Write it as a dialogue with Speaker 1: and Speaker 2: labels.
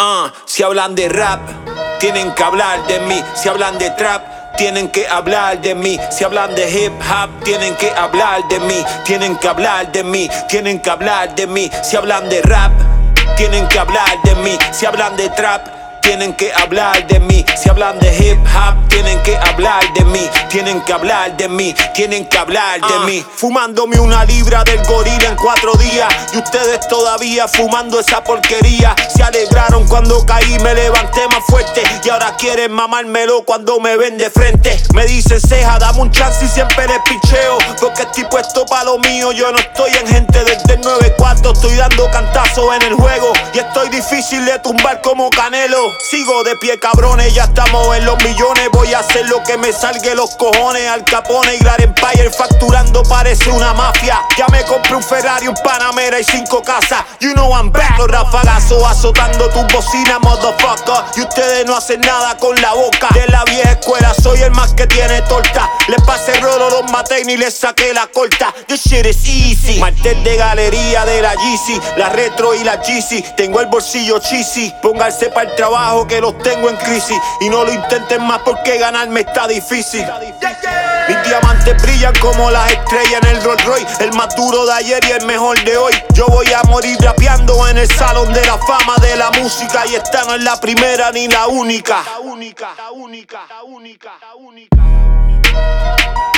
Speaker 1: Si hablan de rap, tienen que hablar de mí. Si hablan de trap, tienen que hablar de mí. Si hablan de hip hop, tienen que hablar de mí. Tienen que hablar de mí, tienen que hablar de mí. Si hablan de rap, tienen que hablar de mí. Si hablan de trap, tienen que hablar de mí. Si hablan de hip hop, tienen que hablar de mí. Tienen que hablar de mí, tienen que hablar de mí. Fumándome una libra del gorila en 4 días. Y ustedes todavía fumando esa porquería. Se alegraron cuando caí, me levanté más fuerte. Y ahora quieren mamármelo cuando me ven de frente. Me dicen ceja, dame un chance y siempre les picheo. Porque estoy puesto pa' lo mío. Yo no estoy en gente desde el 9-4. Estoy dando cantazos en el juego. Y estoy difícil de tumbar como Canelo. Sigo de pie, cabrones, ya estamos en los millones. Voy a hacer lo que me salga los cojones. Al Capone y Grand Empire facturando parece una mafia. Ya me compré un Ferrari, un Panamera y 5 casas. You know I'm back. Los rafagazos azotando tus bocinas, motherfucker. Y ustedes no hacen nada con la boca. De la vieja escuela soy el más que tiene torta. Les pasé rolo, los maté y ni les saqué la corta. This shit is easy. Martel de galería de la Yeezy, la Retro y la Yeezy. Tengo el bolsillo cheesy. Pónganse para el trabajo que los tengo en crisis. Y no lo intenten más porque ganarme está difícil. Mis diamantes brillan como las estrellas en el Rolls Royce. El más duro de ayer y el mejor de hoy. Yo voy a morir rapeando en el salón de la fama de la música. Y esta no es la primera ni la única. La única, la única, la única, la única.